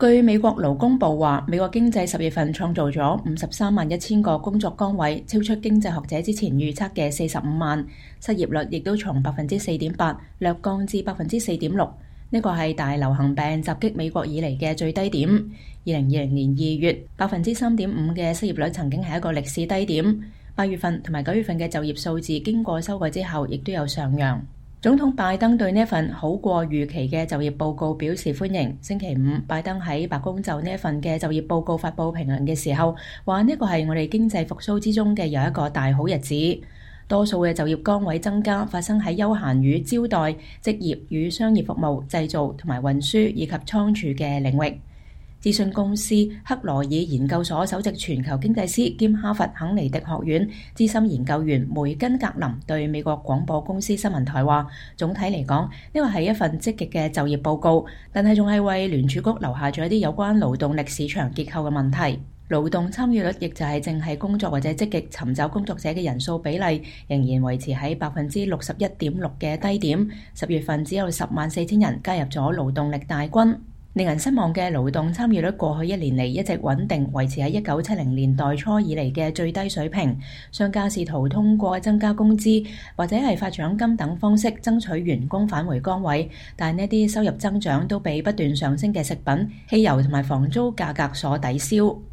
據美國勞工部話，美國經濟10月份創造咗531000個工作崗位，超出經濟學者之前預測嘅45萬，失業率亦都從 4.8% 略降至 4.6%。呢個係大流行病襲擊美國以嚟嘅最低點。2020年2月 3.5% 嘅失業率曾經係一個歷史低點。8月份同埋9月份嘅就業數字經過修改之後，亦都有上揚。總統拜登對呢一份好過預期嘅就業報告表示歡迎。星期五，拜登喺白宮就呢一份嘅就業報告發布評論嘅時候，話呢個係我哋經濟復甦之中嘅又一個大好日子。多數嘅就業崗位增加發生喺休閒與招待、職業與商業服務、製造同埋運輸以及倉儲嘅領域。諮詢公司克羅爾研究所首席全球經濟師兼哈佛肯尼迪學院資深研究員梅根格林對美國廣播公司新聞台話：總體嚟講，呢個係一份積極嘅就業報告，但係仲係為聯儲局留下咗一啲有關勞動力市場結構嘅問題。勞動參與率亦就係淨係工作或者積極尋找工作者嘅人數比例，仍然維持喺 61.6% 嘅低點。10月份只有104000人加入咗勞動力大軍。令人失望嘅勞動參與率過去1年嚟一直穩定維持喺1970年代初以嚟嘅最低水平。商家試圖通過增加工資或者係發獎金等方式爭取員工返回崗位，但呢啲收入增長都被不斷上升嘅食品、汽油同埋房租價格所抵消。